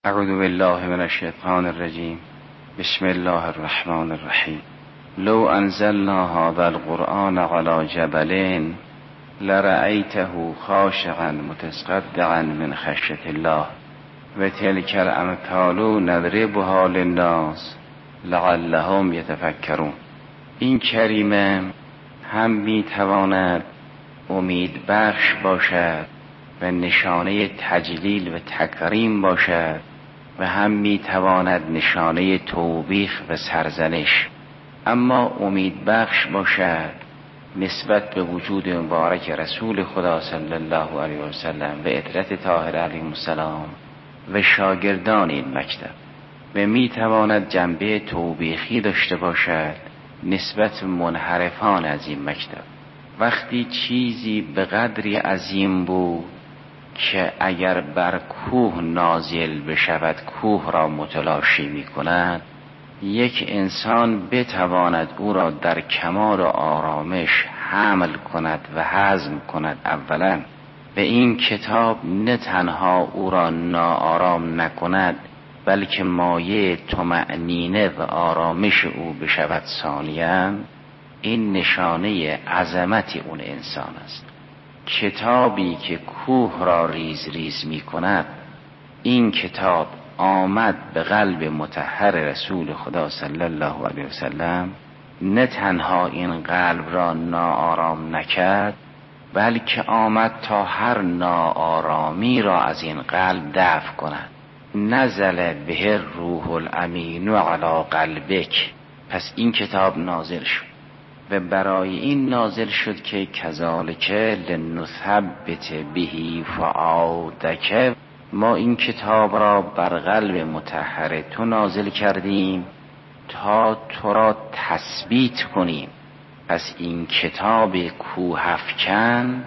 اعوذ بالله من الشیطان الرجیم. بسم الله الرحمن الرحیم. لو انزلنا هذا القرآن على جبل لرأيته خاشعا متصدعا من خشیة الله و تلك الامثال نضربها للناس لعلهم یتفکرون. این کریمه هم میتواند امید بخش باشد و نشانه تجلیل و تکریم باشد و هم میتواند نشانه توبیخ و سرزنش. اما امید بخش باشد نسبت به وجود مبارک رسول خدا صلی الله علیه و سلم و عترت طاهره علیهم السلام و شاگردان این مکتب، و میتواند جنبه توبیخی داشته باشد نسبت منحرفان از این مکتب. وقتی چیزی به قدری عظیم بود که اگر بر کوه نازل بشود کوه را متلاشی می کند، یک انسان بتواند او را در کمال آرامش حمل کند و هضم کند اولا، و این کتاب نه تنها او را ناآرام نکند بلکه مایه طمأنینه و آرامش او بشود ثانیاً، این نشانه عظمت اون انسان است. کتابی که کوه را ریز ریز می کند، این کتاب آمد به قلب مطهر رسول خدا صلی الله علیه و سلم، نه تنها این قلب را ناآرام نکرد بلکه آمد تا هر ناآرامی را از این قلب دفع کند. نزل به روح الامین علی قلبک. پس این کتاب نازل شد و برای این نازل شد که کذالک لنثبت به فؤادک، ما این کتاب را بر قلب مطهر تو نازل کردیم تا تو را تثبیت کنیم. پس این کتاب کوهافکن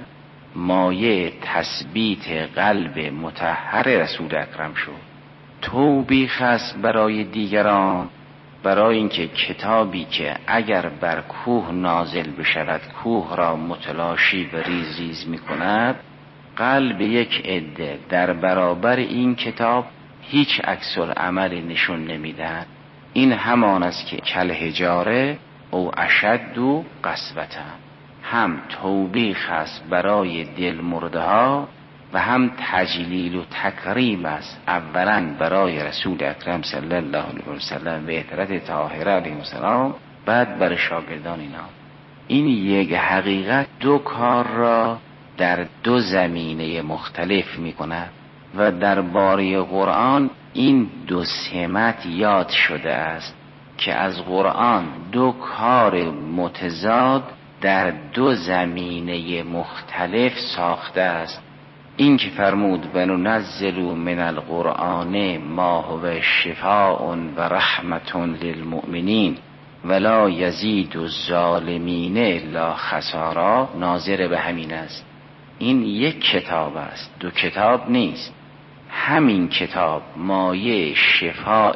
مایه تثبیت قلب مطهر رسول اکرم شد. توبیخ است برای دیگران، برای اینکه کتابی که اگر بر کوه نازل بشود کوه را متلاشی و ریز ریز می کند، قلب یک عده در برابر این کتاب هیچ عکس العملی نشون نمیدن. این همان است که کالحجاره او اشد قسوة. هم توبیخ است برای دل مرده ها و هم تجلیل و تکریم است، اولا برای رسول اکرم صلی الله علیه و سلم و عترت طاهره علیهم السلام، بعد برای شاگردان اینا. این یک حقیقت دو کار را در دو زمینه مختلف می کند و در باره قرآن این دو سمت یاد شده است که از قرآن دو کار متضاد در دو زمینه مختلف ساخته است. این که فرمود و ننزل من القرآن ما هو شفاء و رحمت للمؤمنین ولا یزید الظالمین الا خسارا، ناظر به همین است. این یک کتاب است، دو کتاب نیست. همین کتاب مایه شفاء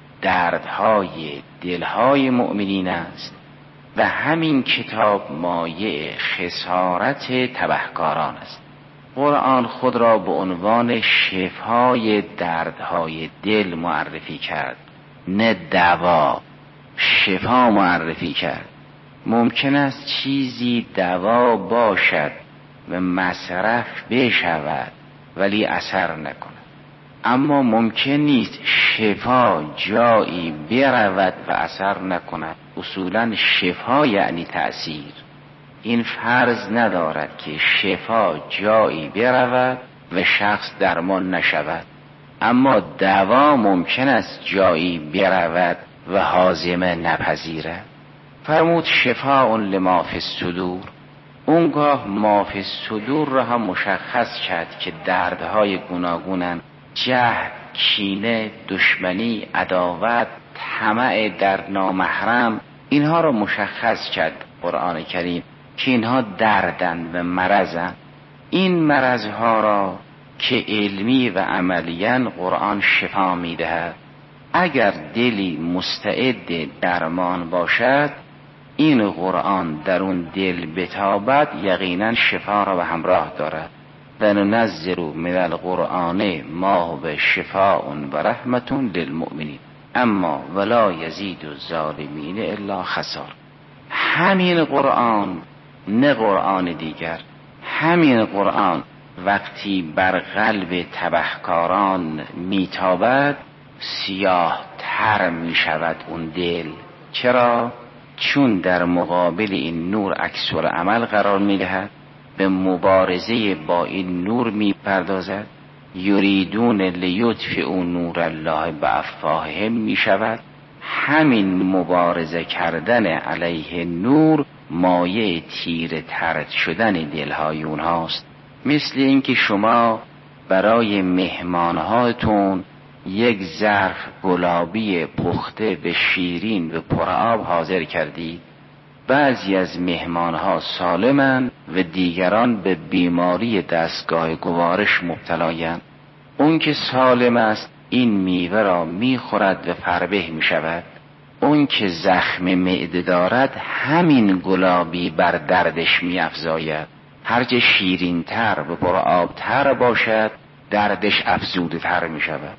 دردهای دلهای مؤمنین است و همین کتاب مایه خسارت تبهکاران است. قرآن خود را به عنوان شفای دردهای دل معرفی کرد، نه دوا. شفا معرفی کرد. ممکن است چیزی دوا باشد و مصرف بشود ولی اثر نکند، اما ممکن نیست شفا جایی برود و اثر نکند. اصولا شفا یعنی تأثیر. این فرض ندارد که شفا جایی برود و شخص درمان نشود، اما دوا ممکن است جایی برود و هاضمه نپذیرد. فرمود شفاء لما فی الصدور. اونگاه ما فی الصدور را هم مشخص کرد که دردهای گوناگونن، جهل، کینه، دشمنی، عداوت، طمع در نامحرم، اینها را مشخص کرد قرآن کریم که اینها دردن و مرضن. این مرضها را که علمی و عملیاً قرآن شفا میدهد. اگر دلی مستعد درمان باشد، این قرآن در اون دل بتابد، یقینا شفا را به همراه دارد. و ننزل من القرآن ما هو شفاء و رحمة للمؤمنین اما ولا یزید الظالمین الا خسار. همین قرآن، نه قرآن دیگر، همین قرآن وقتی بر قلب تبهکاران میتابد سیاه تر میشود اون دل. چرا؟ چون در مقابل این نور عکس العمل قرار میدهد، به مبارزه با این نور میپردازد. یریدون لیطفئوا نور الله بافواههم میشود. همین مبارزه کردن علیه نور مایه تیره تر شدن دلهای اونهاست. مثل اینکه شما برای مهمانهاتون یک ظرف گلابی پخته به شیرین و پرآب حاضر کردید. بعضی از مهمانها سالمند و دیگران به بیماری دستگاه گوارش مبتلایند. اون که سالم است این میوه را میخورد و فربه میشود. اون که زخم معده دارد همین گلابی بر دردش میافزاید. هرچه شیرین تر و پرآب تر باشد دردش افزوده تر میشود.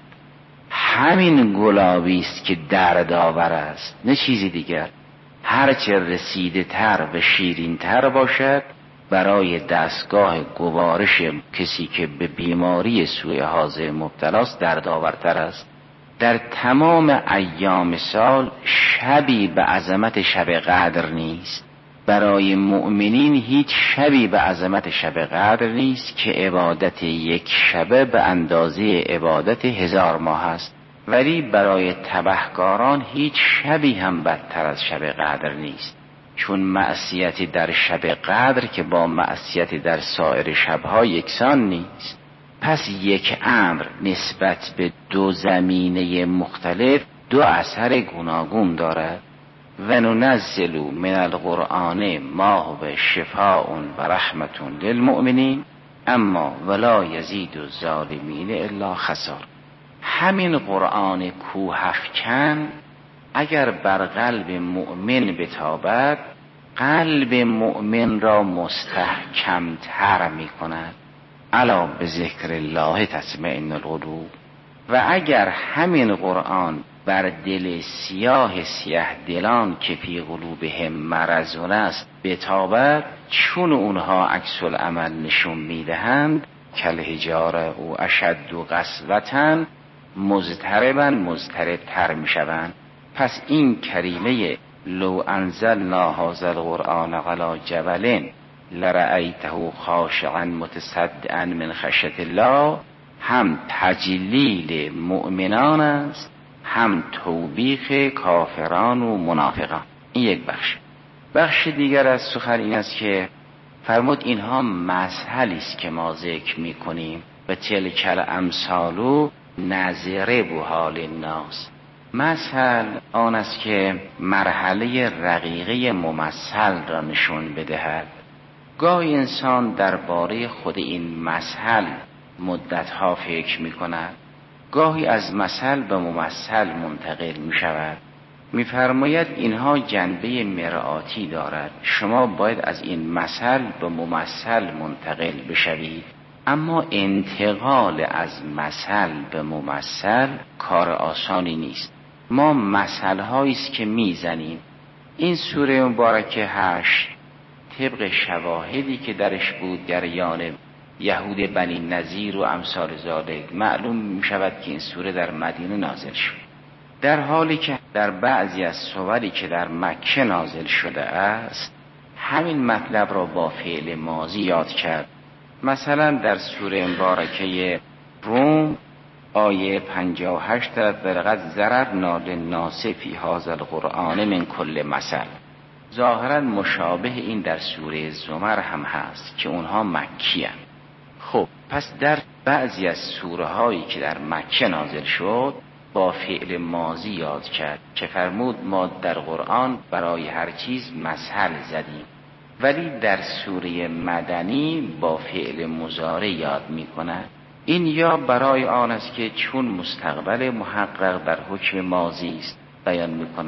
همین گلابی است که درد آور است، نه چیزی دیگر. هرچه رسیده تر و شیرین تر باشد برای دستگاه گوارش کسی که به بیماری سوء هاضمه مبتلاست دردآورتر است. در تمام ایام سال شبی به عظمت شب قدر نیست. برای مؤمنین هیچ شبی به عظمت شب قدر نیست که عبادت یک شبه به اندازه عبادت 1000 ماه است. ولی برای تبهکاران هیچ شبی هم بدتر از شب قدر نیست، چون معصیتی در شب قدر که با معصیتی در سایر شبها یکسان نیست. پس یک امر نسبت به دو زمینه مختلف دو اثر گوناگون دارد. و ننزل من القرآن ما هو شفاء و رحمة للمؤمنین اما ولا یزید الظالمین الا خسار. همین قرآن کوهافکن اگر بر قلب مؤمن بتابد قلب مؤمن را مستحکم تر می کند. الا به ذکر الله تطمئن القلوب. و اگر همین قرآن بر دل سیاه دلان که فی قلوبهم مرض است بتابد، چون اونها عکس العمل نشون میدهند کالحجاره او اشد قسوة مضطرب تر میشوند. پس این کریمه لو انزلنا هذا القرآن علی جبل لرأیته خاشعا متصدعا من خشیة الله هم تجلیل مؤمنان است هم توبیخ کافران و منافقان. این یک بخش دیگر از سخن این است که فرمود اینها مسئله است که ما ذکر میکنیم و تلک الامثال نضرب حال الناس. مثل آن است که مرحله رقیقه ممثل را نشون بدهد. گاهی انسان درباره خود این مثل مدتها فکر می کند، گاهی از مثل به ممثل منتقل می شود. می فرماید اینها جنبه مرآتی دارد، شما باید از این مثل به ممثل منتقل بشوید. اما انتقال از مثل به ممثل کار آسانی نیست. ما مثل هایی است که میزنیم. این سوره مبارکه 8 طبق شواهدی که درش بود جریان یهود بنی نذیر و امثال ذالک معلوم می شود که این سوره در مدینه نازل شد، در حالی که در بعضی از سوری که در مکه نازل شده است همین مطلب را با فعل ماضی یاد کرد. مثلا در سوره مبارکه روم آیه 58 ولقد ضربنا للناس فی هذا القرآن من کل مثل. ظاهرا مشابه این در سوره زمر هم هست که اونها مکی هستند. خب پس در بعضی از سوره هایی که در مکه نازل شد با فعل ماضی یاد کرد که فرمود ما در قرآن برای هر چیز مثل زدیم، ولی در سوره مدنی با فعل مضارع یاد می کند. این یا برای آن است که چون مستقبل محقق در حکم ماضی است بیان می کند،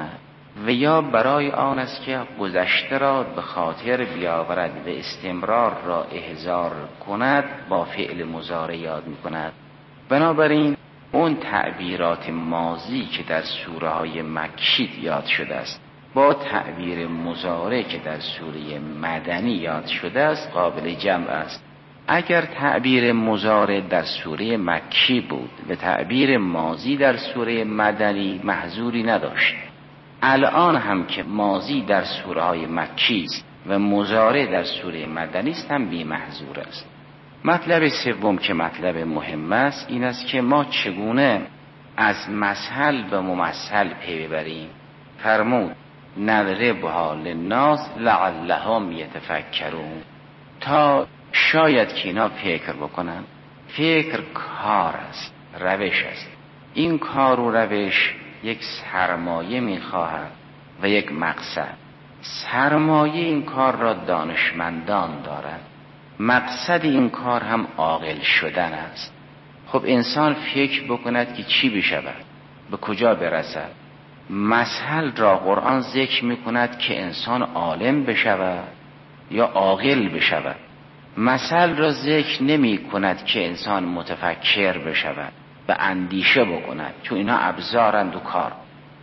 و یا برای آن است که گذشته را به خاطر بیاورد و استمرار را احضار کند با فعل مضارع یاد می کند. بنابراین اون تعبیرات ماضی که در سوره های مکی یاد شده است با تعبیر مضارع که در سوره مدنی یاد شده است قابل جمع است. اگر تعبیر مضارع در سوره مکی بود و تعبیر ماضی در سوره مدنی محظوری نداشت، الان هم که ماضی در سوره های مکی است و مضارع در سوره مدنی است هم بی محظور است. مطلب سوم که مطلب مهم است این است که ما چگونه از مثل به ممثل پی ببریم. فرمود نضربها للناس لعلهم یتفکرون، تا شاید که اینا فکر بکنن. فکر کار است، روش است. این کار و روش یک سرمایه میخواهد و یک مقصد. سرمایه این کار را دانشمندان دارد، مقصد این کار هم عاقل شدن است. خب انسان فکر بکند که چی بشود، به کجا برسد. مثل را قرآن ذکر میکند که انسان عالم بشود یا عاقل بشود. مثل را ذکر نمی کند که انسان متفکر بشود و اندیشه بکند، چون اینا ابزارند و کار.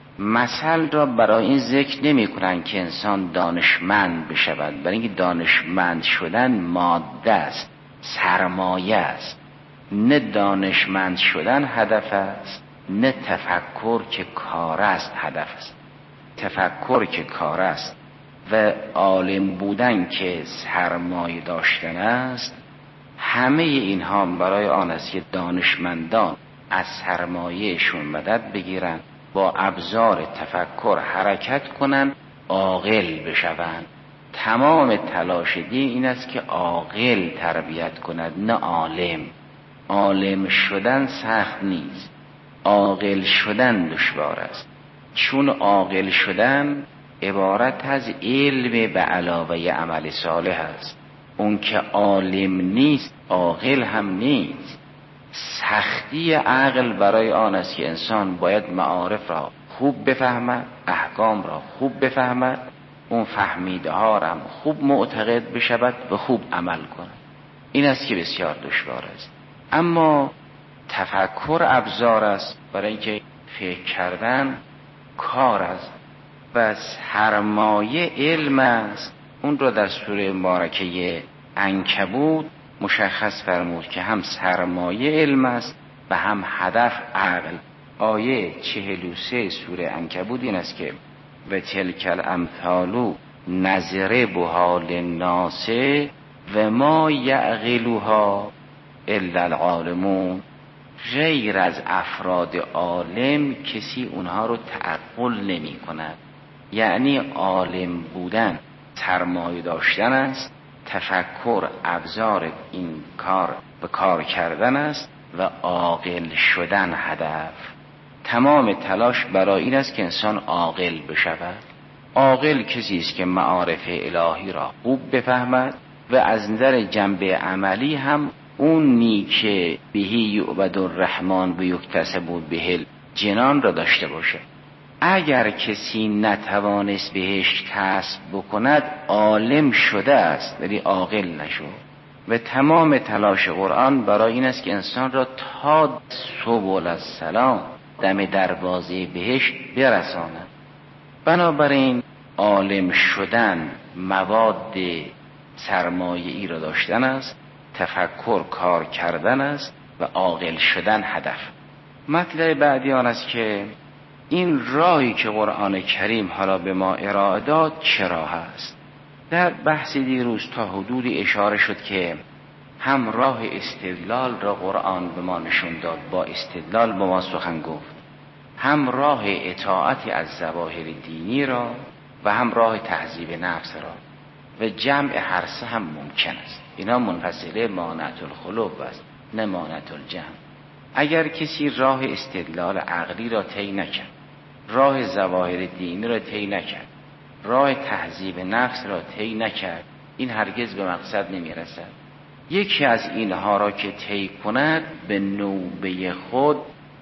مثل را برای این ذکر نمی کنند که انسان دانشمند بشود، برای اینکه دانشمند شدن ماده است، سرمایه است. نه دانشمند شدن هدف است، نه تفکر که کار است هدف است. تفکر که کار است و عالم بودن که سرمایه داشتن است. همه اینها برای آن است که دانشمندان از سرمایهشون مدد بگیرن، با ابزار تفکر حرکت کنن، عاقل بشوند. تمام تلاش دین این است که عاقل تربیت کند، نه عالم. عالم شدن سخت نیست، عاقل شدن دشوار است. چون عاقل شدن عبارت از علم به علاوه عمل صالح است. اون که عالم نیست عاقل هم نیست. سختی عقل برای آن است که انسان باید معارف را خوب بفهمد، احکام را خوب بفهمد، اون فهمیده ها را هم خوب معتقد بشود و خوب عمل کند. این است که بسیار دشوار است. اما تفکر ابزار است برای اینکه فکر کردن کار است و سرمایه علم است. اون رو در سوره مبارکه عنکبوت مشخص فرمود که هم سرمایه علم است و هم هدف عقل. آیه 43 سوره عنکبوت این است که و تلک الامثال نضربها للناس و ما یعقلها الا العالمون. غیر از افراد عالم کسی اونها رو تعقل نمی کند. یعنی عالم بودن سرمایه داشتن است، تفکر ابزار این کار به کار کردن است و عاقل شدن هدف. تمام تلاش برای این است که انسان عاقل بشود. عاقل کسی است که معارف الهی را خوب بفهمد و از نظر جنبه عملی هم اونی که بهی یعبد الرحمن و یکتسب به جنان را داشته باشه. اگر کسی نتوانست بهش کسب بکند عالم شده است ولی عاقل نشد. و تمام تلاش قرآن برای این است که انسان را تا سبل السلام دم دروازه بهشت برساند. بنابراین عالم شدن مواد سرمایه‌ای را داشتن است، تفکر کار کردن است و عاقل شدن هدف. مطلب بعدی آن است که این راهی که قرآن کریم حالا به ما ارائه داد چه راه است؟ در بحث دیروز تا حدودی اشاره شد که هم راه استدلال را قرآن به ما نشون داد، با استدلال با ما سخن گفت، هم راه اطاعت از ظواهر دینی را و هم راه تهذیب نفس را و جمع هر سه هم ممکن است. اینا منفصله مانعت الخلوب است نه مانعت الجمع. اگر کسی راه استدلال عقلی را طی نکرد، راه ظواهر دینی را طی نکرد، راه تهذیب نفس را طی نکرد، این هرگز به مقصد نمیرسد. یکی از اینها را که طی کند به نوبه خود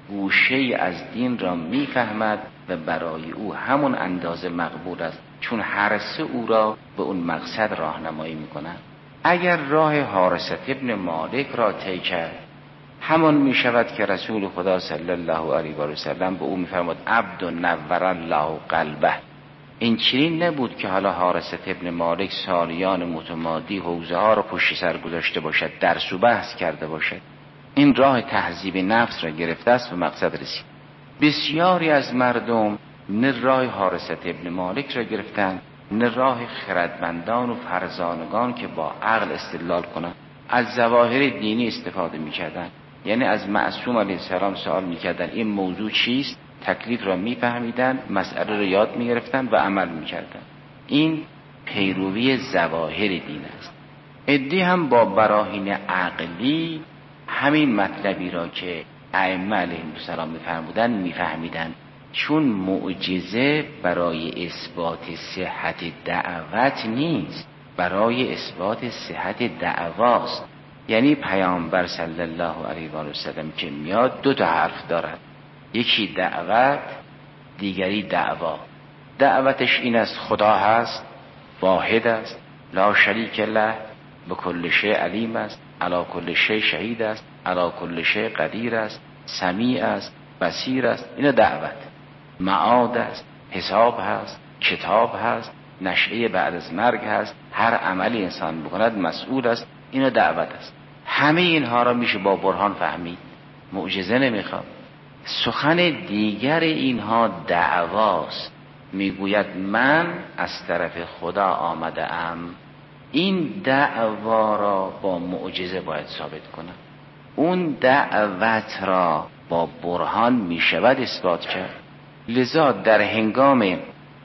گوشه از دین را میفهمد و برای او همون اندازه مقبول است، چون هر سه او را به اون مقصد راهنمایی میکنند. اگر راه حارثة ابن مالک را طی کرد، همان می شود که رسول خدا صلی الله علیه و سلم به او میفرماد عبد نور الله قلبه. این چنین نبود که حالا حارثة ابن مالک سالیان متمادی حوزه ها را پشت سر گذاشته باشد، درس و بحث کرده باشد. این راه تهذیب نفس را گرفته است و مقصد رسید. بسیاری از مردم نه راه حارثة ابن مالک را گرفتند، نه راه خردمندان و فرزانگان که با عقل استدلال کنند. از ظواهر دینی استفاده می‌کردند، یعنی از معصوم علیه السلام سوال می‌کردند این موضوع چیست، تکلیف را می‌فهمیدند، مسئله را یاد می‌گرفتند و عمل می‌کردند. این پیروی ظواهر دین است. عده‌ای هم با براهین عقلی همین مطلبی را که ائمه علیهم السلام می‌فرمودند می‌فهمیدند، چون معجزه برای اثبات صحت دعوت نیست، برای اثبات صحت دعواست. یعنی پیامبر صلی الله علیه و سلم که میاد دو تا حرف دارد، یکی دعوت، دیگری دعوا. دعوتش این است خدا هست، واحد است، لا شریک له، به کل شیء علیم است، علی کل شیء شهید است، علی کل شیء قدیر است، سمیع است، بصیر است. این دعوت. معاد است، حساب هست، کتاب هست، نشأه بعد از مرگ هست، هر عملی انسان بکند مسئول است. این دعوت است. همه اینها را میشه با برهان فهمید، معجزه نمیخواد. سخن دیگر اینها دعواست، میگوید من از طرف خدا آمده ام. این دعوا را با معجزه باید ثابت کنم. اون دعوت را با برهان میشود اثبات کرد. لذا در هنگام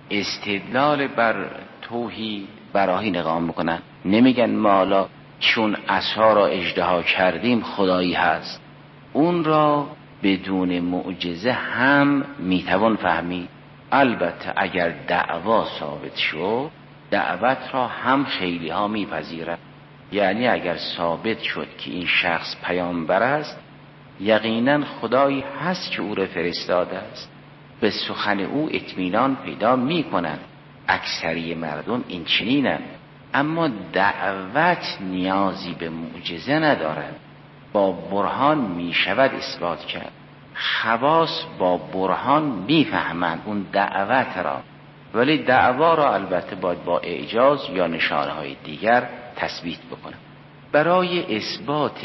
استدلال بر توحید براهین اقامه میکنن، نمیگن مالا چون عصا را اژدها کردیم خدایی هست. اون را بدون معجزه هم میتوان فهمید. البته اگر دعوا ثابت شد، دعوت را هم خیلی ها میپذیرند. یعنی اگر ثابت شد که این شخص پیامبر است، یقینا خدایی هست که او را فرستاده است، به سخن او اطمینان پیدا میکنند. اکثری مردم این چنینند. اما دعوت نیازی به معجزه ندارد، با برهان می شود اثبات کرد. خواص با برهان میفهمند اون دعوت را، ولی دعوا را البته باید با اعجاز یا نشانه های دیگر تثبیت بکنند. برای اثبات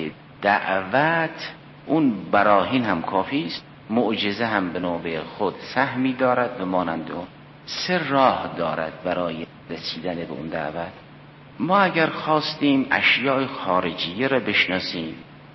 دعوت اون براهین هم کافی است، معجزه هم به نوبه خود سهمی دارد و مانند اون. سه راه دارد برای رسیدن به اون دعوت. ما اگر خواستیم اشیاء خارجیه را بشناسیم،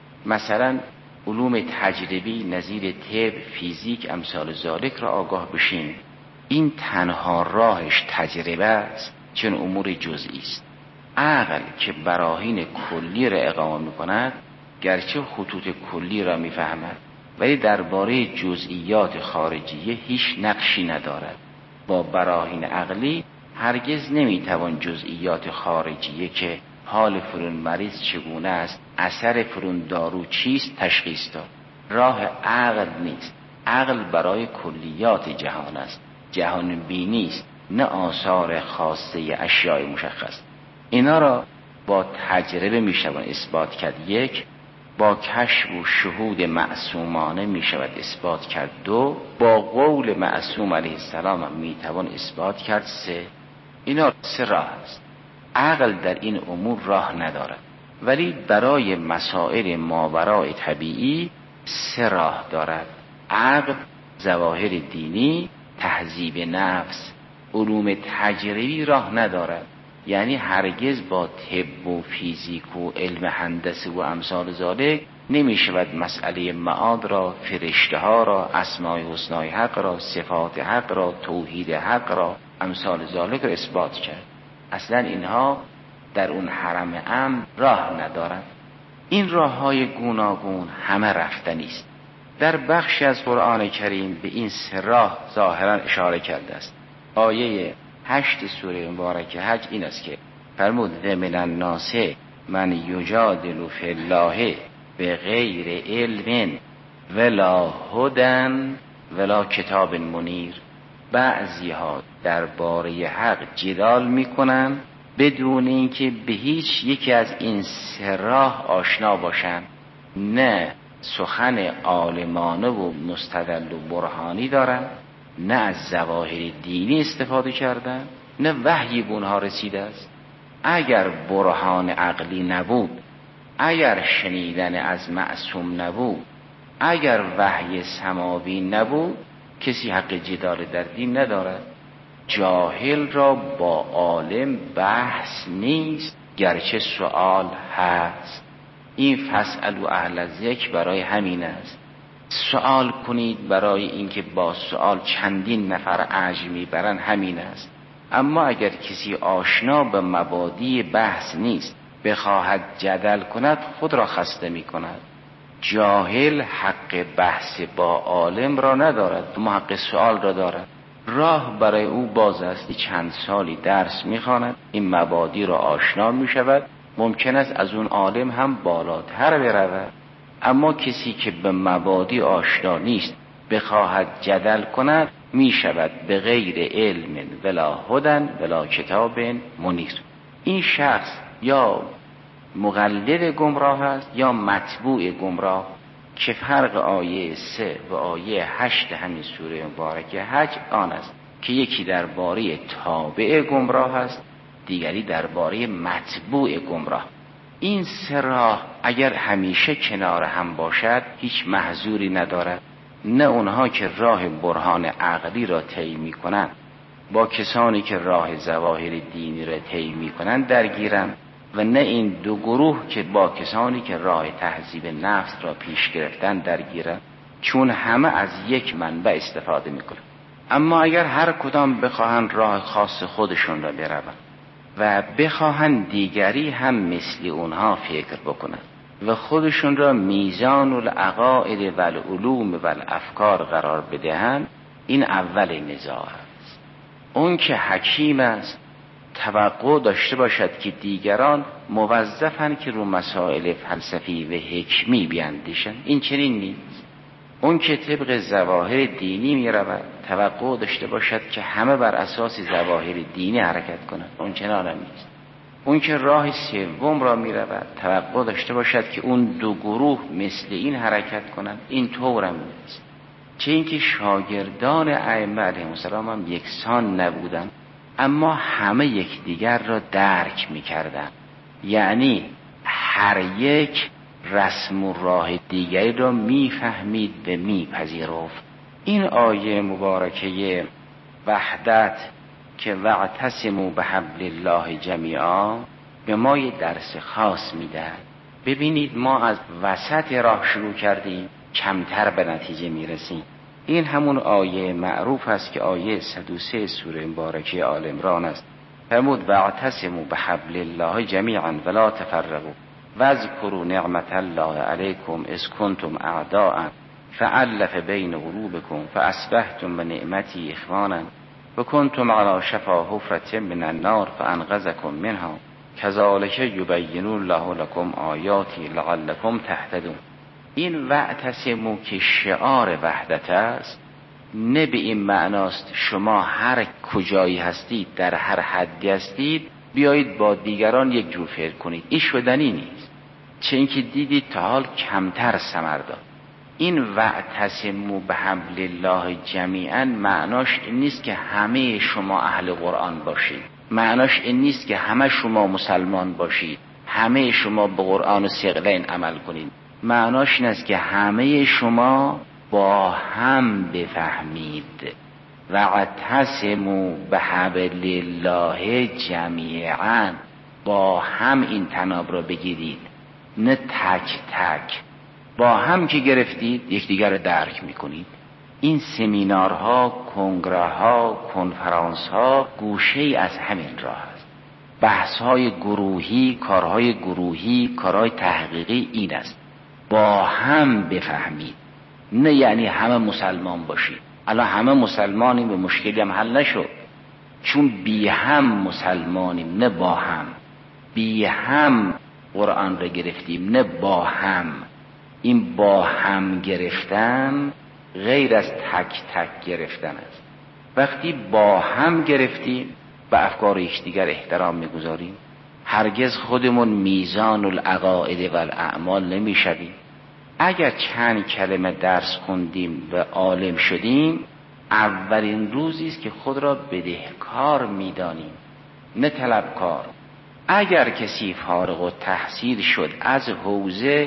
مثلا علوم تجربی نظیر طب، فیزیک، امثال ذالک را آگاه بشیم، این تنها راهش تجربه است، چون امور جزئی است. عقل که براهین کلی را اقامه می‌کند، گرچه خطوط کلی را می‌فهمد، ولی درباره جزئیات خارجیه هیچ نقشی ندارد. با براهین عقلی هرگز نمیتوان جزئیات خارجیه که حال فلان مریض چگونه است، اثر فلان دارو چیست تشخیص داد. راه عقل نیست. عقل برای کلیات جهان است، جهان بینی است، نه آثار خاصه اشیاء مشخص. اینا را با تجربه میشود اثبات کرد. یک، با کشف و شهود معصومانه می شود اثبات کرد. دو، با قول معصوم علیه السلام هم می توان اثبات کرد. سه، اینا سه راه است. عقل در این امور راه ندارد، ولی برای مسائل ماورای طبیعی سه راه دارد. عقل، ظواهر دینی، تهذیب نفس. علوم تجربی راه ندارد، یعنی هرگز با طب و فیزیک و علم هندسه و امثال ذالک نمی شود مسئله معاد را، فرشته ها را، اسماء حسنای حق را، صفات حق را، توحید حق را، امثال ذالک را اثبات کرد. اصلا اینها در اون حرم امن راه ندارند. این راه های گوناگون همه رفتنی است. در بخشی از قرآن کریم به این سه راه ظاهرا اشاره کرده است. آیه 8 سوره مبارکه حج این است که فرمود من الناس من یجادل فی الله به غیر علم ولا هدن ولا کتاب منیر. بعضی ها درباره حق جدال میکنن بدون اینکه به هیچ یکی از این سه راه آشنا باشن. نه سخن عالمانه و مستدل و برهانی دارن، نه از ظواهر دینی استفاده کردن، نه وحی به اونها رسیده است. اگر برهان عقلی نبود، اگر شنیدن از معصوم نبود، اگر وحی سماوی نبود، کسی حق جدال در دین ندارد. جاهل را با عالم بحث نیست، گرچه سؤال هست. این فاسألوا اهل الذکر برای همین است. سؤال کنید برای اینکه با سؤال چندین نفر اجر میبرن، همین است. اما اگر کسی آشنا به مبادی بحث نیست بخواهد جدل کند، خود را خسته میکند. جاهل حق بحث با عالم را ندارد، اما حق سؤال را دارد. راه برای او باز است. چند سالی درس میخواند، این مبادی را آشنا میشود، ممکن است از اون عالم هم بالاتر برود. اما کسی که به مبادی آشنا نیست بخواهد جدل کند، میشود به غیر علم ولا هدن ولا کتاب منیر. این شخص یا مقلد گمراه است یا متبوع گمراه، که فرق آیه 3 و آیه 8 همین سوره مبارکه حج آن است که یکی درباره تابع گمراه است، دیگری درباره متبوع گمراه. این سه راه اگر همیشه کنار هم باشد هیچ محذوری ندارد. نه اونها که راه برهان عقلی را طی می‌کنند با کسانی که راه ظواهر دینی را طی می‌کنند درگیرند، و نه این دو گروه که با کسانی که راه تهذیب نفس را پیش گرفتن درگیرند، چون همه از یک منبع استفاده می‌کنند. اما اگر هر کدام بخواهند راه خاص خودشون را بروند و بخواهند دیگری هم مثل اونها فکر بکنند و خودشون را میزان العقائد و العلوم و الافکار قرار بدهند، این اول نزاع است. اون که حکیم است توقع داشته باشد که دیگران موظفند که رو مسائل فلسفی و حکمی بیاندیشند. این چنین نیست. اون که طبق ظواهر دینی می رود توقع داشته باشد که همه بر اساس ظواهر دینی حرکت کنند. اون چنان هم نیست. اون که راه سوم را می رود توقع داشته باشد که اون دو گروه مثل این حرکت کنند. این طور هم نیست. چه اینکه شاگردان ائمه علیهم السلام هم یکسان نبودند، اما همه یکدیگر را درک می کردند. یعنی هر یک رسم و راه دیگری را میفهمید و میپذیرفت. این آیه مبارکه وحدت که واعتصموا بحبل الله جمیعا به ما یه درس خاص میدهد. ببینید ما از وسط راه شروع کردیم، کمتر به نتیجه میرسیم. این همون آیه معروف است که آیه 103 سوره مبارکه آل عمران است. فرمود واعتصموا بحبل الله جمیعا ولا تفرقوا واذکروا نعمت الله علیکم اذ کنتم اعداء فألف بین قلوبکم فاصبحتم بنعمتی اخوانا وکنتم علی شفا حفرة من النار فانقذکم منها کذلک یبین الله لکم آیاتی لعلکم تهتدون. این واعتصموا که شعار وحدت است، نه به این معناست شما هر کجایی هستید در هر حدی هستید بیایید با دیگران یک جور فکر کنید. این شدنی نیست. چه اینکه دیدید تا حال کمتر ثمر داد. این واعتصموا بحبل الله جمیعا معناش این نیست که همه شما اهل قرآن باشید، معناش این نیست که همه شما مسلمان باشید، همه شما به قرآن و ثقلین عمل کنید. معناش این است که همه شما با هم بفهمید. واعتصموا بحبل الله جمیعا، با هم این طناب را بگیرید، نه تک تک. با هم که گرفتید یکدیگر رو درک میکنید. این سمینارها، کنگره‌ها، کنفرانس‌ها گوشه‌ای از همین راه است. بحث‌های گروهی، کارهای گروهی، کارهای تحقیقی این است. با هم بفهمید، نه یعنی همه مسلمان باشید. الان همه مسلمانیم به مشکلی هم حل نشد، چون بی هم مسلمانیم نه با هم. بی هم قرآن را گرفتیم نه با هم. این با هم گرفتن غیر از تک تک گرفتن است. وقتی با هم گرفتیم به افکار یکدیگر احترام میگذاریم، هرگز خودمون میزان العقاید و الاعمال نمیشویم. اگر چند کلمه درس خوندیم و عالم شدیم، اولین روزی است که خود را بدهکار میدانیم، نه طلبکار. اگر کسی فارغ التحصیل شد از حوزه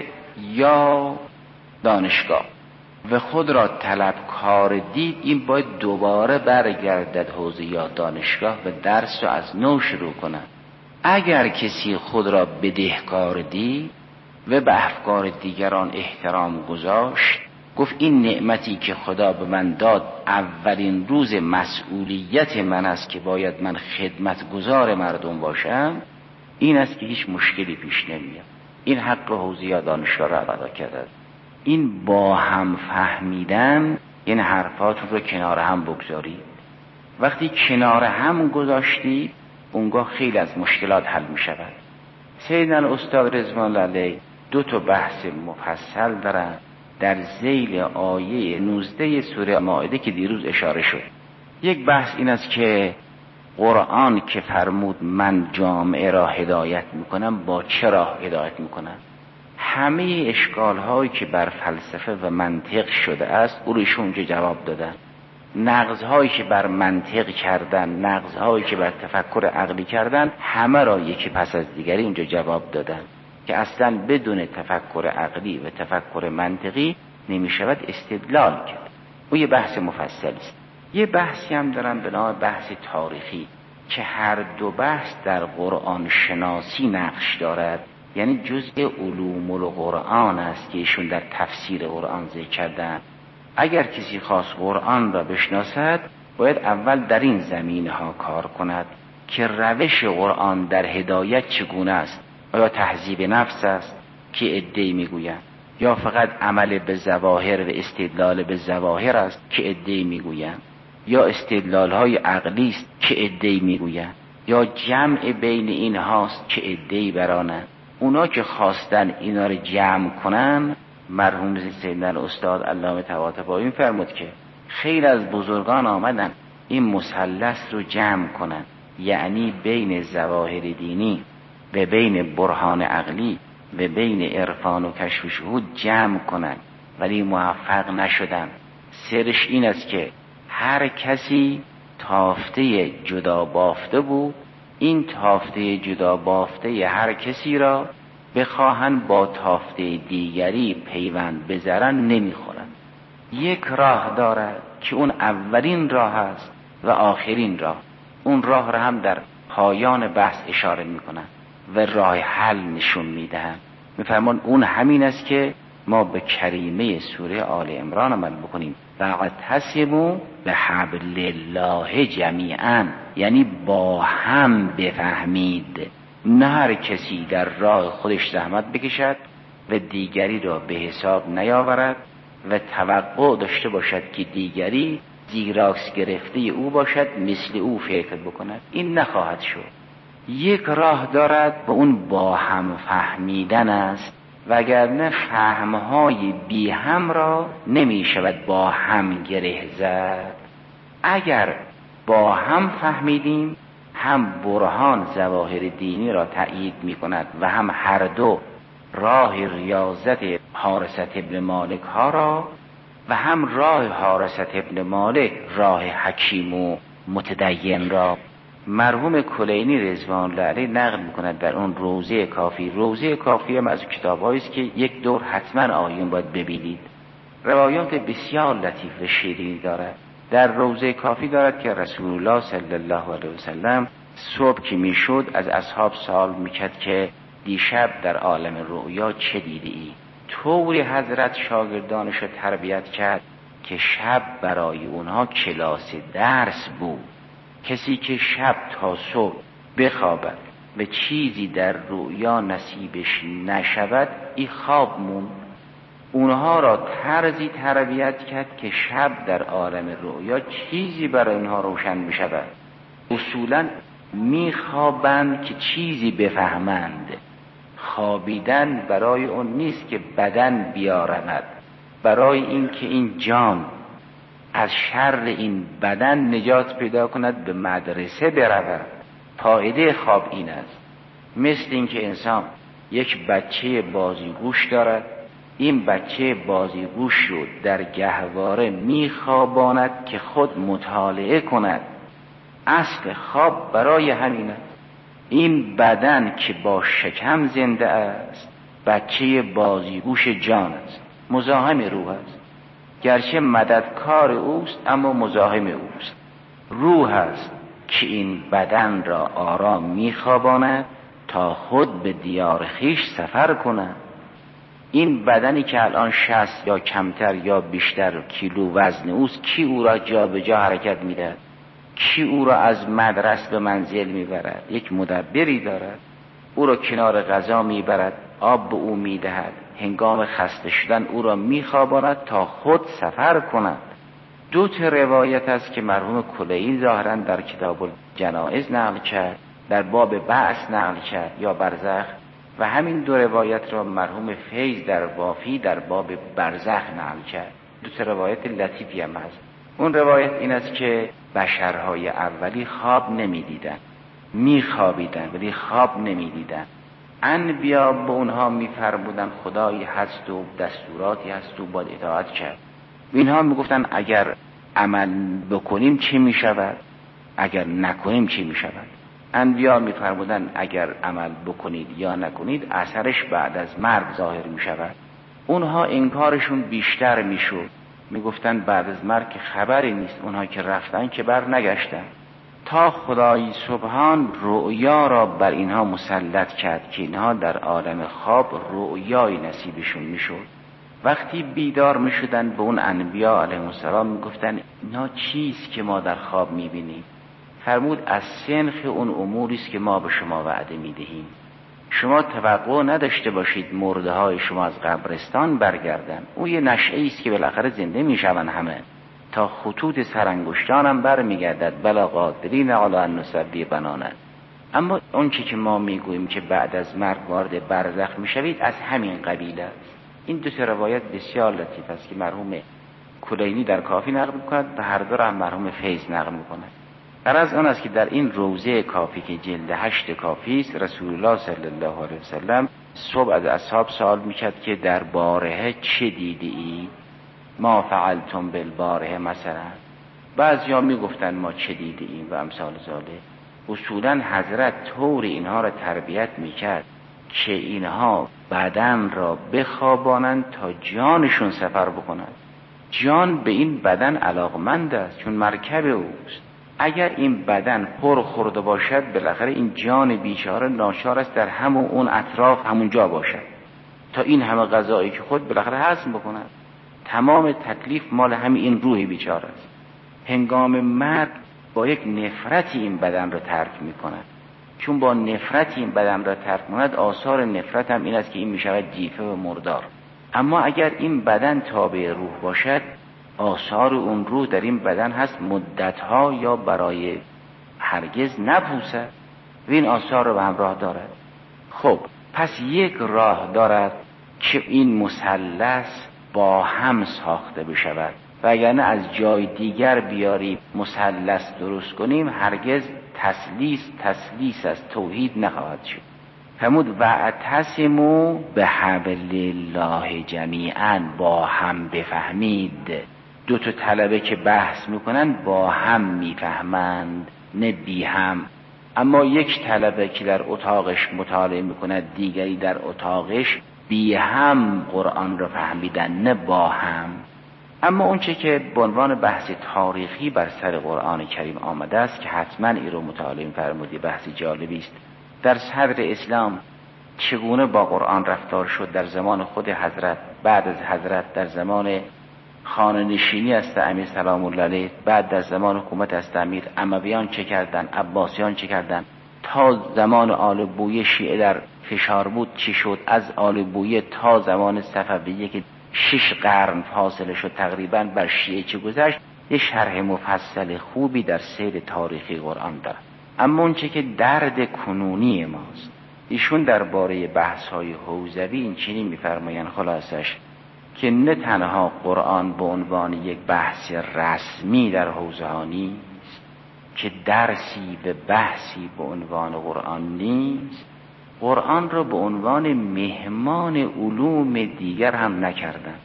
یا دانشگاه و خود را طلبکار دید، این باید دوباره برگردد حوزه یا دانشگاه و درس را از نو شروع کند. اگر کسی خود را بدهکار دید و به افکار دیگران احترام گذاشت، گفت این نعمتی که خدا به من داد اولین روز مسئولیت من است که باید من خدمتگزار مردم باشم، این است که هیچ مشکلی پیش نمیاد. این حق حوزه یا دانشگاه را ادا کرده. این با هم فهمیدن، این حرفاتون رو کنار هم بگذارید. وقتی کنار هم گذاشتید، اونگاه خیلی از مشکلات حل می شود. سیدنا الاستاد رضوان الله علیه 2 بحث مفصل دارن در ذیل آیه 19 سوره مائده که دیروز اشاره شد. یک بحث این است که قرآن که فرمود من جامعه را هدایت میکنم، با چه راه هدایت میکنم؟ همه اشکال هایی که بر فلسفه و منطق شده است او روش اونجا جواب دادن. نقض هایی که بر منطق کردن، نقض هایی که بر تفکر عقلی کردن، همه را یکی پس از دیگری اونجا جواب دادن که اصلا بدون تفکر عقلی و تفکر منطقی نمی شود استدلال کرد. او یه بحث مفصل است. یه بحثی هم دارن به نام بحث تاریخی که هر 2 بحث در قرآن شناسی نقش دارد، یعنی جزء علوم القرآن است که ایشون در تفسیر قرآن ذکر کردن. اگر کسی خواست قرآن را بشناسد باید اول در این زمینه ها کار کند که روش قرآن در هدایت چگونه است. آیا تهذیب نفس است که عده‌ای میگویند، یا فقط عمل به ظواهر و استدلال به ظواهر است که عده‌ای میگویند، یا استدلال های عقلی است که عده‌ای میگویند، یا جمع بین این هاست که عده‌ای برانند. اونا که خواستن اینا رو جمع کنن، مرحوم سیدنا استاد علامه طباطبایی فرمود که خیلی از بزرگان آمدن این مثلث رو جمع کنن، یعنی بین ظواهر دینی و بین برهان عقلی و بین عرفان و کشف و شهود جمع کنن، ولی موفق نشدن. سرش این است که هر کسی تافته جدا بافته بود، این تافته جدا بافته هر کسی را بخواهن با تافته دیگری پیوند بذارن نمیخورن. یک راه دارد که اون اولین راه است و آخرین راه. اون راه را هم در پایان بحث اشاره میکنن و راه حل نشون میدهن. میفرمان اون همین است که ما به کریمه سوره آل عمران عمل بکنیم، واعتصموا بحبل الله جمیعا، یعنی با هم بفهمید، نه هر کسی در راه خودش زحمت بکشد و دیگری را به حساب نیاورد و توقع داشته باشد که دیگری زیراکس گرفته او باشد، مثل او فکر بکند. این نخواهد شد. یک راه دارد و اون با هم فهمیدن است، وگرنه فهمهای بی هم را نمی شود با هم گره زد. اگر با هم فهمیدیم، هم برهان ظواهر دینی را تأیید می کند و هم هر دو راه ریاضت حارثة ابن مالک ها را و هم راه حارثة ابن مالک راه حکیم و متدین را. مرحوم کلینی رضوان الله علیه نقل میکند در اون روضه کافی. روضه کافی هم از کتاب‌هایی است که یک دور حتما آیون باید ببینید. روایات بسیار لطیف و شیرین دارد. در روضه کافی دارد که رسول الله صلی الله علیه وسلم صبح که میشد از اصحاب سوال میکرد که دیشب در عالم رؤیا چه دیدی؟ طوری حضرت شاگردانش را تربیت کرد که شب برای اونها کلاس درس بود. کسی که شب تا صبح بخوابد و چیزی در رؤیا نصیبش نشود، این خواب موند. اونها را طرزی تربیت کرد که شب در عالم رؤیا چیزی برای اونها روشن میشود. اصولا میخوابند که چیزی بفهمند، خوابیدن برای اون نیست که بدن بیارمد، برای این که این جان از شر این بدن نجات پیدا کند، به مدرسه برود. فایده خواب این است. مثل این که انسان یک بچه بازیگوش دارد، این بچه بازیگوش رو در گهواره میخواباند که خود مطالعه کند. اصل خواب برای همین است. این بدن که با شکم زنده است بچه بازیگوش جان است، مزاحم روح است. گرچه مددکار اوست اما مزاحم اوست. روح است که این بدن را آرام میخواباند تا خود به دیار خویش سفر کند. این بدنی که الان 60 یا کمتر یا بیشتر کیلو وزن اوست، کی او را جا به جا حرکت میدهد؟ کی او را از مدرسه به منزل میبرد؟ یک مدبری دارد، او را کنار غذا میبرد، آب به او میدهد، هنگام خسته شدن او را میخواباند تا خود سفر کند. 2 روایت است که مرحوم کلینی ظاهرا در کتاب الجنائز نقل کرد، در باب بعث نقل کرد یا برزخ، و همین 2 روایت را مرحوم فیض در وافی در باب برزخ نقل کرد. 2 روایت لطیفی هم هست. اون روایت این است که بشرهای اولی خواب نمیدیدن، میخوابیدن ولی خواب نمیدیدن. انبیا به اونها میفرمودن خدایی هست و دستوراتی هست و باید اطاعت کرد. اینها میگفتن اگر عمل بکنیم چی میشود، اگر نکنیم چی میشود. انبیا میفرمودن اگر عمل بکنید یا نکنید اثرش بعد از مرگ ظاهر میشود. اونها انکارشون بیشتر میشد، میگفتن بعد از مرگ خبری نیست، اونها که رفتن که بر نگشتن. تا خدای سبحان رؤیا را بر اینها مسلط کرد که اینها در عالم خواب رؤیای نصیبشون میشد. وقتی بیدار میشدن به اون انبیا علیهم السلام میگفتن اینا چیست که ما در خواب میبینیم؟ فرمود از سنخ اون اموری است که ما به شما وعده میدهیم. شما توقع نداشته باشید مرده های شما از قبرستان برگردن، اون یه نشعه است که بالاخره زنده میشون همه، تا خطوط سرانگشتان هم برمیگردد، بلا قادرین علی ان نسوی بنانه. اما اون چی که ما میگوییم که بعد از مرگ وارد برزخ میشوید از همین قبیل است. این 2 روایت بسیار لطیف است که مرحوم کلینی در کافی نقل میکند و هر دو را هم مرحوم فیض نقل میکند. غرض آن است که در این روضه کافی که جلد 8 کافی است، رسول الله صلی الله علیه وسلم صبح از اصحاب سوال میکرد که در بارحه چه دیدی؟ ما فعلتم بالبارحه مثلا. بعضیا میگفتن ما چه دیدیم و امثال ذالک. اصولا حضرت طور اینها را تربیت میکرد که اینها بدن را بخوابانند تا جانشون سفر بکنند. جان به این بدن علاقمند است چون مرکب اوست. اگر این بدن پر خورده باشد بالاخره این جان بیچاره ناچار است در همون اون اطراف همونجا باشد تا این همه غذایی که خود بالاخره هضم بکند. تمام تکلیف مال همین این روح بیچاره است. هنگام مرگ با یک نفرتی این بدن را ترک میکند، چون با نفرتی این بدن را ترک کند آثار نفرت هم این است که این میشود جیفه و مردار. اما اگر این بدن تابع روح باشد آثار اون روح در این بدن هست مدتها یا برای هرگز نپوسد و این آثار رو به همراه دارد. خب پس یک راه دارد که این مثلث با هم ساخته بشود و اگر نه از جای دیگر بیاری مثلث درست کنیم هرگز تسلیس از توحید نخواهد شد. فرمود واعتصموا بحبل الله جمیعا، با هم بفهمید. 2 طلبه که بحث میکنن با هم میفهمند نه بی هم. اما یک طلبه که در اتاقش مطالعه میکند دیگری در اتاقش بی هم قرآن را فهمیدن نه با هم. اما اونچه که به عنوان بحث تاریخی بر سر قرآن کریم آمده است که حتما این رو مطالعه فرمودی، بحث جالبی است. در صدر اسلام چگونه با قرآن رفتار شد در زمان خود حضرت، بعد از حضرت در زمان خانه نشینی است امیر سلام الله علیه، بعد در زمان حکومت است امیر امویان چه کردن، عباسیان چه کردن، تا زمان آل بویه شیعه در فشار بود چی شد، از آل بویه تا زمان صفویه که 6 قرن فاصله شد تقریبا بر شیعه چه گذشت. یه شرح مفصل خوبی در سیر تاریخی قرآن دارد. اما اون چه که درد کنونی ماست ایشون درباره بحث‌های حوزوی این چنین می‌فرمایند خلاصش که نه تنها قرآن به عنوان یک بحث رسمی در حوزه ها نیست، که درسی به بحثی به عنوان قرآن نیست، قرآن را به عنوان مهمان علوم دیگر هم نکردن،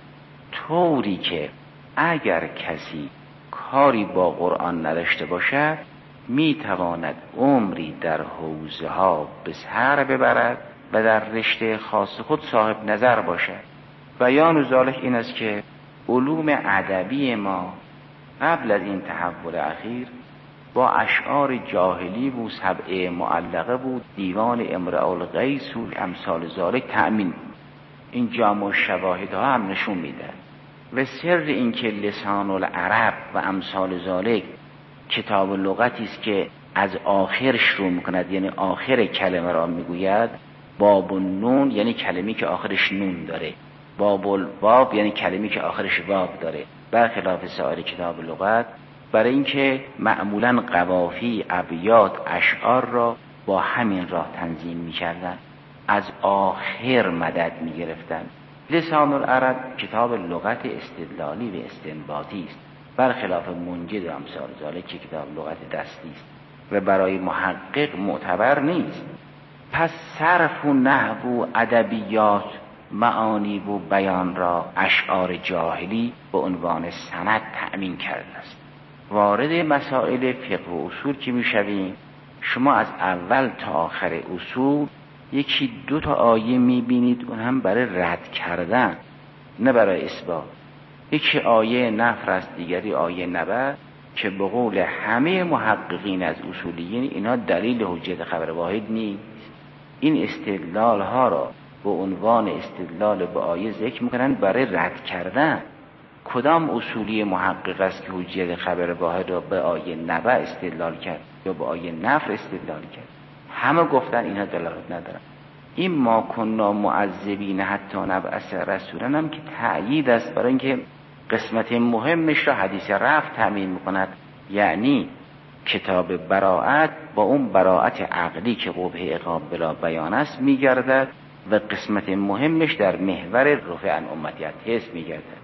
طوری که اگر کسی کاری با قرآن نداشته باشد میتواند عمری در حوزه ها به سر ببرد و در رشته خاص خود صاحب نظر باشد. بیان ذلک این است که علوم ادبی ما قبل از این تحول اخیر با اشعار جاهلی بود، سبعه معلقه بود، دیوان امرؤ القیس و امثال ذلک تأمین بود. این جامع الشواهدها هم نشون میده. و سر این که لسان العرب و امثال ذلک کتاب لغتی است که از آخر شروع میکند، یعنی آخر کلمه را میگوید. باب النون یعنی کلمه‌ای که آخرش نون داره، باب الباب یعنی کلمه‌ای که آخرش باب داره، برخلاف سایر کتاب لغت. برای اینکه معمولاً قوافی، ابیات، اشعار را با همین راه تنظیم می‌کردند، از آخر مدد می‌گرفتند. لسان العرب کتاب لغت استدلالی و استنباطی است، برخلاف منجد و امثال ذلک که کتاب لغت دستی است و برای محقق معتبر نیست. پس صرف و نحو و ادبیات، معانی و بیان را اشعار جاهلی به عنوان سند تأمین کرده است. وارد مسائل فقه و اصول که میشویم، شما از اول تا آخر اصول یکی دو تا آیه میبینید، اون هم برای رد کردن نه برای اثبات. یکی آیه نفر است، دیگری آیه نبر، که به قول همه محققین از اصولیین اینا دلیل حجت خبر واحد نیست. این استدلال ها را به عنوان استدلال به آیه ذکر میکنن برای رد کردن. کدام اصولی محقق است که حجت خبر واحد را به آیه نبع استدلال کرد یا به آیه نفر استدلال کرد؟ همه گفتن اینا دلالت ندارن. این ما کنا معذبین حتی نبعث رسولا هم که تأیید است، برای اینکه قسمت مهمش را حدیث رفع تأمین میکند، یعنی کتاب براءت با اون براءت عقلی که قبح عقاب بلا بیان است میگردد و قسمت مهمش در محور رفع عن امتیت هست میگردد.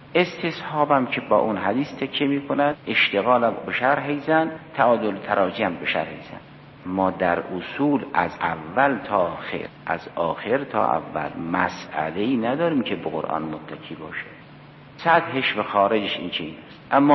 استصحابم که با اون حدیث تکیه میکند، اشتغالم به شرح زن، تعادل تراجم به شرح زن. ما در اصول از اول تا آخر، از آخر تا اول مسئله‌ای نداریم که به قرآن متکی باشه. سطحش و خارجش این چیز است. اما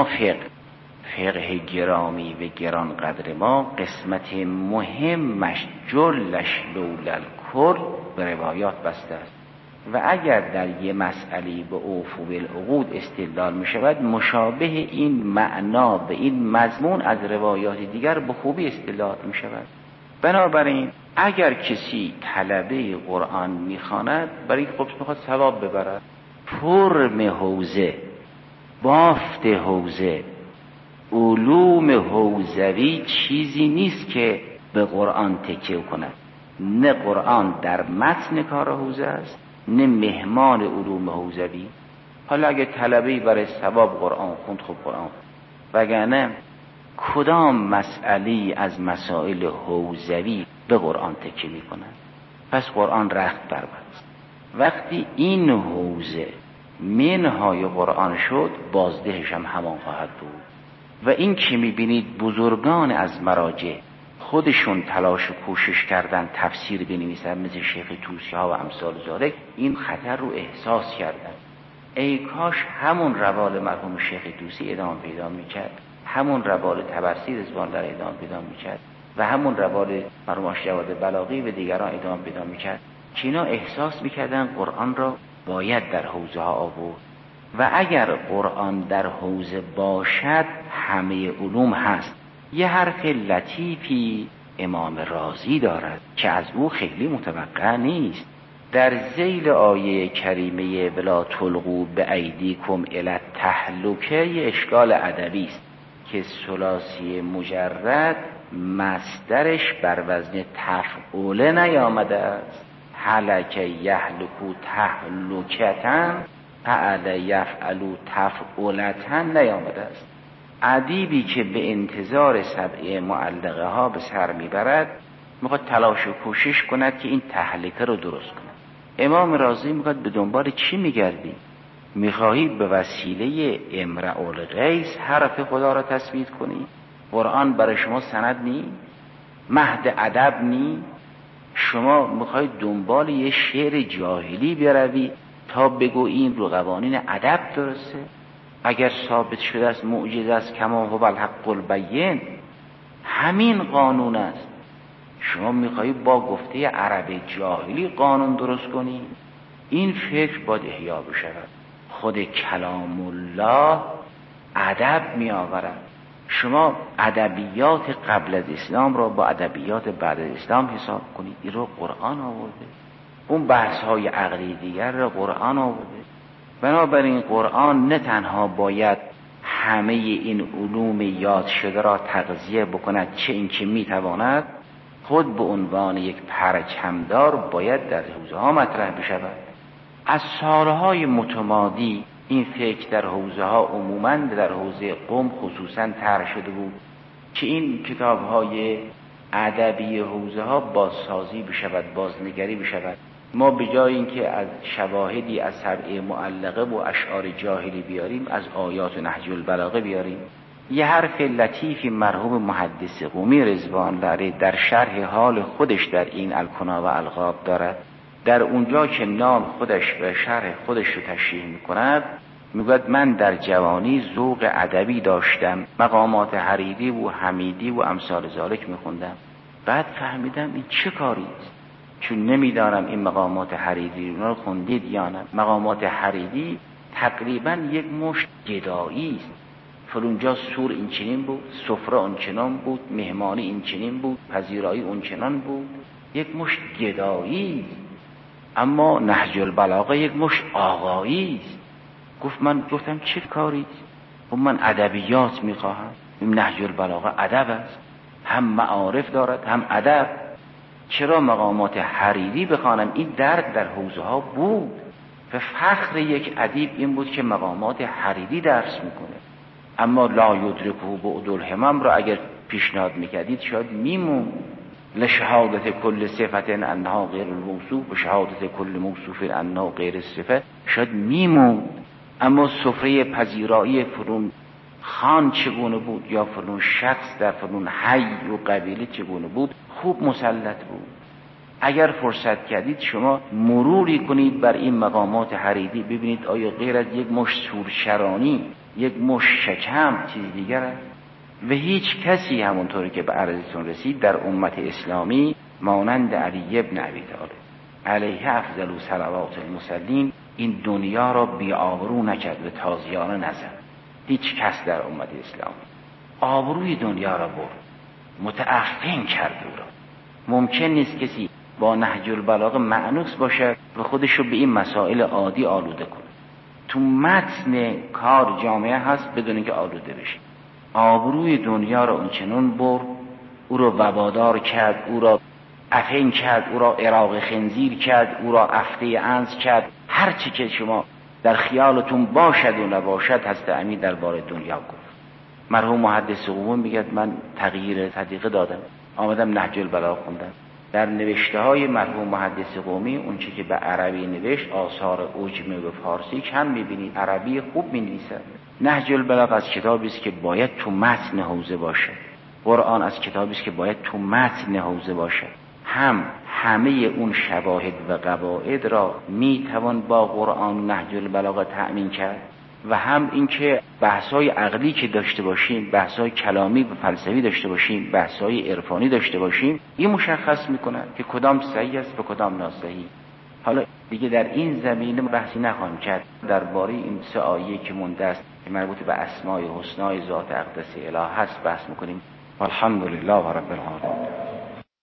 فقه گرامی و گران قدر ما قسمت مهمش جلش لولل کل به روایات بسته است و اگر در یه مسئله به اوفو بالعقود استدلال می شود، مشابه این معنا به این مضمون از روایات دیگر به خوبی استدلال می شود. بنابراین اگر کسی طلبه قرآن می خواند، برای که خودش میخواد ثواب ببرد، فرم حوزه، بافت حوزه، علوم حوزوی چیزی نیست که به قرآن تکیه کند. نه قرآن در متن کار حوزه است، نه مهمان علوم حوزوی. حالا اگه طلبه‌ای برای ثواب قرآن خوند، خب قرآن خوند، وگرنه کدام مسئله از مسائل حوزوی به قرآن تکیه می کند؟ پس قرآن رخت بربست. وقتی این حوزه منهای قرآن شد، بازدهش هم همان خواهد بود. و این که میبینید بزرگان از مراجع خودشون تلاش و کوشش کردن تفسیر بنویسن، مثل شیخ طوسی ها و امثال ذالک، این خطر رو احساس کردن. ای کاش همون روال مرحوم شیخ طوسی ادامه پیدا میکرد، همون روال طبرسی رضوان الله ادامه پیدا میکرد و همون روال مرحوم آشجواد بلاغی و دیگران ادامه پیدا میکرد، که اینا احساس میکردن قرآن را باید در حوزه ها آورد. و اگر قرآن در حوزه باشد همه علوم هست. یه حرف لطیفی امام رازی دارد که از او خیلی متوقع نیست. در ذیل آیه کریمه ولا تلقوا بایدیکم الی التهلکه اشکال ادبی است که ثلاثی مجرد مصدرش بر وزن تفعول نیامده است. هلک یهلکو تهلکتن، فعل یفعلو تفعولتن نیامده است. ادیبی که به انتظار سبعه معلقه ها به سر میبرد، میخواد تلاش و کوشش کند که این تهلکه رو درست کند. امام رازی میخواد به دنبال چی میگردی؟ میخواهی به وسیله امرأ الغیث حرف خدا را تثبیت کنی؟ قرآن برای شما سند نی؟ مهد ادب نی؟ شما میخواهی دنبال یه شعر جاهلی بروی تا بگو این رو قوانین ادب درسته؟ اگر ثابت شده است معجزه است کما هو الحق البین، همین قانون است. شما میخواهی با گفته عرب جاهلی قانون درست کنی؟ این فکر باید احیا بشود. خود کلام الله ادب می آورد. شما ادبیات قبل از اسلام را با ادبیات بعد از اسلام حساب کنید، این رو قرآن آورده. اون بحث های عقلی دیگر را قرآن آورده. بنابراین قرآن نه تنها باید همه این علوم یاد شده را تغذیه بکند، چه اینکه میتواند خود به عنوان یک پرچمدار باید در حوزه ها مطرح بشود. از سالهای متمادی این فکر در حوزه ها عموماً در حوزه قم خصوصاً طرح شده بود که این کتاب های ادبی حوزه ها بازسازی بشود، بازنگری بشود. ما به جای اینکه از شواهدی از سبع معلقه و اشعار جاهلی بیاریم، از آیات و نهج البلاغه بیاریم. یه حرف لطیفی مرحوم محدث قمی رضوان الله علیه در شرح حال خودش در این الکنا و القاب دارد. در اونجا که نام خودش و شرح خودش رو تشریح میکند، میگوید من در جوانی ذوق ادبی داشتم، مقامات حریری و حمیدی و امثال ذالک میخوندم. بعد فهمیدم این چه کاری است، چون نمیدانم این مقامات حریری رو خوندید یا نه. مقامات حریری تقریبا یک مشت گدایی است. فلونجا سور این چنین بود، سفره اون چنان بود، مهمانی این چنین بود، پذیرایی اون چنان بود، یک مشت گدایی است. اما نهج البلاغه یک مشت آقایی است. گفتم چه کاری است؟ من ادبیات میخواهم. این نهج البلاغه ادب است، هم معارف دارد هم ادب. چرا مقامات حریری بخوانم؟ این درد در حوزه ها بود و فخر یک ادیب این بود که مقامات حریری درس میکنه. اما لا یدرکه بعد الهمم را اگر پیشنهاد میکردید شاید میمون. لشهادت کل صفت انها غیر الموصوف و شهادت کل موصوف انها غیر الصفه شاید میمون. اما سفره پذیرایی فلون خان چگونه بود یا فلون شخص در فلون حی و قبیله چگونه بود خوب مسلط بود. اگر فرصت کردید شما مروری کنید بر این مقامات حریری، ببینید آیا غیر از یک مشت سورشرانی، یک مشت شکم چیز دیگر است؟ و هیچ کسی همونطوری که به عرضتون رسید در امت اسلامی مانند علی ابن ابی طالب علیه افضل صلوات المسلمین این دنیا را بی آبرو نکرد و تازیانه نزد. هیچ کس در امت اسلامی آبروی دنیا را برد، متعفن کرد او را. ممکن نیست کسی با نهج البلاغه مأنوس باشد و خودشو به این مسائل عادی آلوده کنه. تو متن کار جامعه هست بدون اینکه آلوده بشه. آبروی دنیا را اونچنان برد، او را وبادار کرد، او را افن کرد، او را عراق خنزیر کرد، او را افته عنز کرد. هر چی که شما در خیالتون باشد و نباشد حضرت امین درباره دنیا گفت. مرحوم محدث قم میگه من تغییر طریقه دادم، آمدم نهج البلاغه خوندم. در نوشته های مرحوم محدث قمی اون چی که به عربی نوشت آثار عجمی و فارسی کم میبینید، عربی خوب مینویسد. نهج البلاغه از کتابی است که باید تو متن حوزه باشه. قرآن از کتابی است که باید تو متن حوزه باشه. هم همه اون شواهد و قواعد را میتوان با قرآن و نهج البلاغه تأمین کرد و هم اینکه بحث‌های عقلی که داشته باشیم، بحث‌های کلامی و فلسفی داشته باشیم، بحث‌های عرفانی داشته باشیم، این مشخص می‌کنه که کدام صحیح است و کدام ناصحیح. حالا دیگه در این زمینه بحثی نخواهم کرد. درباره این سه آیه که مونده است که مربوط به اسماء الحسنای ذات اقدس الهه هست بحث می‌کنیم. والحمدلله رب العالمین.